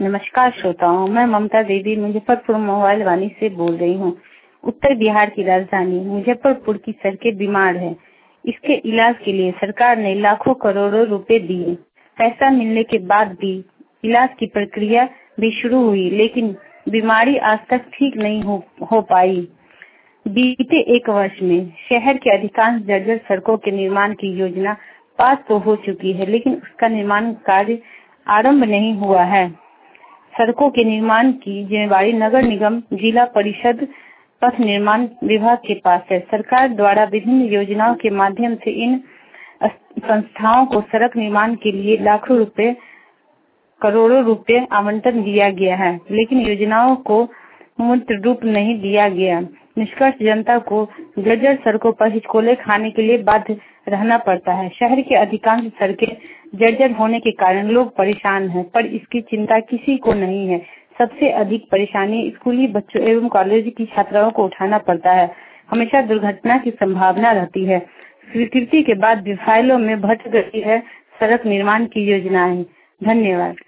नमस्कार श्रोताओं, मैं ममता देवी मुजफ्फरपुर मोबाइल वानी से बोल रही हूँ। उत्तर बिहार की राजधानी मुजफ्फरपुर की सड़कें बीमार है। इसके इलाज के लिए सरकार ने लाखों करोड़ों रुपए दिए। पैसा मिलने के बाद भी इलाज की प्रक्रिया भी शुरू हुई, लेकिन बीमारी आज तक ठीक नहीं हो पाई। बीते एक वर्ष में शहर के अधिकांश जर्जर सड़कों के निर्माण की योजना पास तो हो चुकी है, लेकिन उसका निर्माण कार्य आरंभ नहीं हुआ है। सड़कों के निर्माण की जिम्मेदारी नगर निगम, जिला परिषद, पथ निर्माण विभाग के पास है। सरकार द्वारा विभिन्न योजनाओं के माध्यम से इन संस्थाओं को सड़क निर्माण के लिए लाखों रुपए, करोड़ों रुपए आवंटन दिया गया है, लेकिन योजनाओं को मूर्त रूप नहीं दिया गया। निष्कर्ष जनता को जर्जर सड़कों पर हिचकोले खाने के लिए बाध्य रहना पड़ता है। शहर के अधिकांश सड़कें जर्जर होने के कारण लोग परेशान हैं, पर इसकी चिंता किसी को नहीं है। सबसे अधिक परेशानी स्कूली बच्चों एवं कॉलेज की छात्राओं को उठाना पड़ता है। हमेशा दुर्घटना की संभावना रहती है। स्वीकृति के बाद भी फाइलों में भटक गई है सड़क निर्माण की योजनाएं। धन्यवाद।